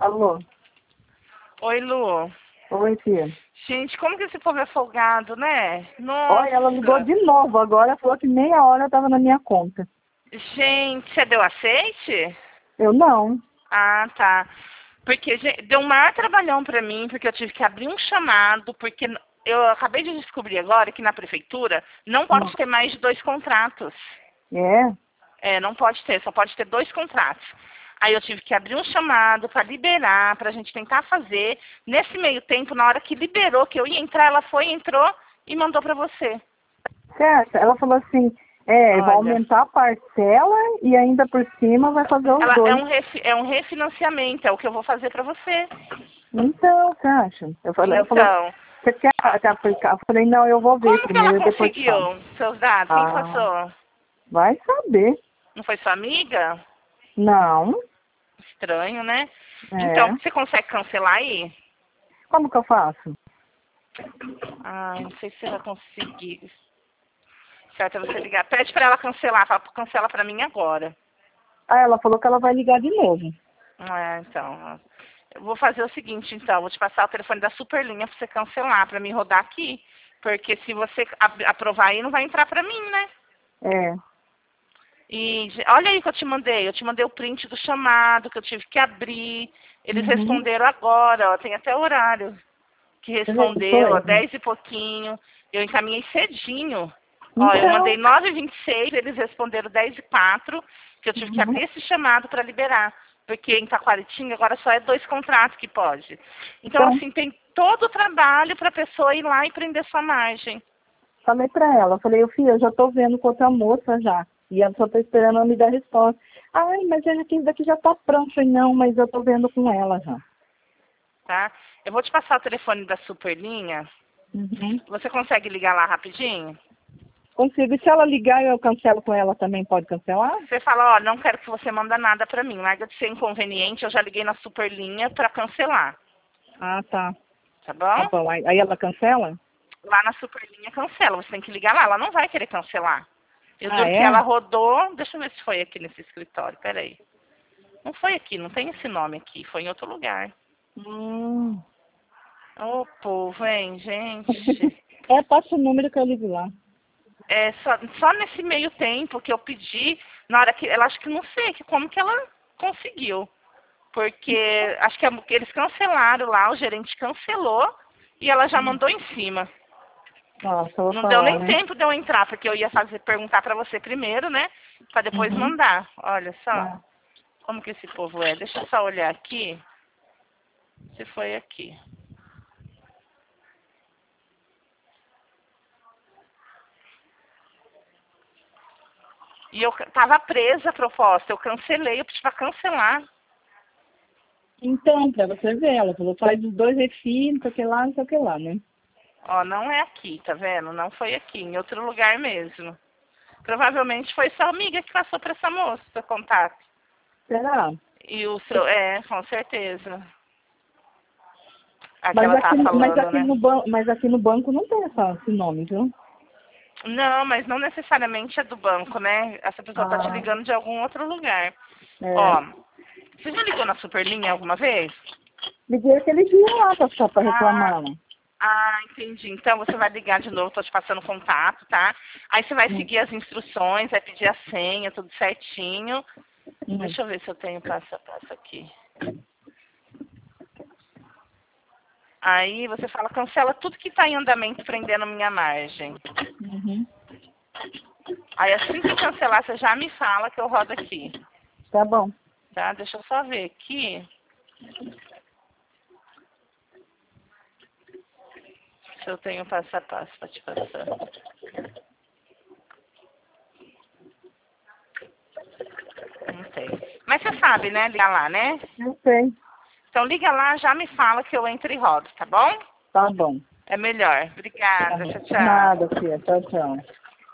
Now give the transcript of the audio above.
Alô? Oi, Lu. Oi, tia. Gente, como que esse povo é folgado, né? Olha, ela ligou Nossa. de novo agora, falou que meia hora estava na minha conta. Gente, você deu aceite? Eu não. Ah, tá. Porque deu um maior trabalhão pra mim, porque eu tive que abrir um chamado, porque eu acabei de descobrir agora que na prefeitura não pode ter mais de 2 contratos. É? É, não pode ter, só pode ter 2 contratos. Aí eu tive que abrir um chamado para liberar, para a gente tentar fazer. Nesse meio tempo, na hora que liberou, que eu ia entrar, ela foi, entrou e mandou para você. Certo. Ela falou assim, vai Olha, aumentar a parcela e ainda por cima vai fazer os ela dois. é um refinanciamento, é o que eu vou fazer para você. Então, você acha? Ela falou, Então, você quer aplicar? Eu falei, não, eu vou ver como que ela primeiro e depois te conseguiu falo. seus dados? Quem que Ah, passou? vai saber. Não foi sua amiga? Não, Estranho, né? Então, é. você consegue cancelar aí? Como que eu faço? Ai, não sei se você vai conseguir. Certo, é você ligar. Pede para ela cancelar, fala, cancela para mim agora. Ah, ela falou que ela vai ligar de novo. Então, eu vou fazer o seguinte, então, vou te passar o telefone da Superlinha para você cancelar, para mim rodar aqui, porque se você aprovar aí, não vai entrar para mim, né? É. E olha aí que eu te mandei o print do chamado, que eu tive que abrir, eles Uhum. responderam agora, ó, tem até o horário que Você vê que sou respondeu, ó, eu. 10 e pouquinho, eu encaminhei cedinho. Ó, eu Então, mandei 9h26, eles responderam 10h04, que eu tive que uhum. abrir esse chamado para liberar. Porque em Taquaritinga agora só é 2 contratos que pode. Então, Então, assim, tem todo o trabalho para a pessoa ir lá e prender sua margem. falei pra ela, falei, filho, eu já tô vendo com outra moça já. E ela só tá esperando ela me dar resposta. Ai, mas isso daqui já tá pronto. Eu falei, não, mas eu tô vendo com ela já. Tá? Eu vou te passar o telefone da Superlinha. Uhum. Você consegue ligar lá rapidinho? Consigo. E se ela ligar e eu cancelo com ela também, pode cancelar? Você fala, ó, não quero que você manda nada para mim. Larga de ser inconveniente, eu já liguei na Superlinha para cancelar. Ah, tá. Tá Tá bom? bom. Aí ela cancela? Lá na Superlinha cancela. Você tem que ligar lá. Ela não vai querer cancelar. Eu Ah, juro que é? ela rodou. Deixa eu ver se foi aqui nesse escritório. Peraí. Não foi aqui, não tem esse nome aqui. Foi em outro lugar. Hum. Ô, povo, hein, gente. Passa o número que eu ligo lá. É só nesse meio tempo que eu pedi, na hora que. Ela acho que não sei como que ela conseguiu. Porque acho que eles cancelaram lá, o gerente cancelou e ela já mandou em cima. Nossa, eu vou Não deu falar, nem né? tempo de eu entrar, porque eu ia perguntar pra você primeiro, né? Pra depois Uhum. mandar. Olha só, Ah. como que esse povo é. Deixa eu só olhar aqui. Se foi aqui. E eu tava presa a proposta, eu cancelei, eu pedi pra cancelar. Então, pra você ver, ela falou, faz os dois refis, não sei o que lá, não sei o que lá, né? Ó, não é aqui, tá vendo? Não foi aqui, em outro lugar mesmo. Provavelmente foi sua amiga que passou pra essa moça, contato. Será? E o seu, com certeza. A que Mas ela aqui, tava falando, né? mas aqui no banco não tem esse nome, viu? Não, mas não necessariamente é do banco, né? Essa pessoa tá te Ah, ligando de algum outro lugar. é. Ó, você já ligou na Superlinha alguma vez? Liguei aquele dia lá pra ficar pra Ah, reclamar, né? entendi. Então você vai ligar de novo, tô te passando contato, tá? Aí você vai Hum, seguir as instruções, vai pedir a senha, tudo certinho. hum. Deixa eu ver se eu tenho passo a passo aqui. Aí você fala, cancela tudo que tá em andamento prendendo minha margem. Uhum. Aí assim que cancelar, você já me fala que eu rodo aqui. Tá bom. Tá? Deixa eu só ver aqui. Se eu tenho passo a passo para te passar. Não tem. Mas você sabe, né? Ligar lá, né? Eu sei. Então liga lá, já me fala que eu entro e rodo, tá bom? Tá bom. É melhor. Tá Obrigada. bom. Tchau, tchau. Nada, filha. Tchau, tchau.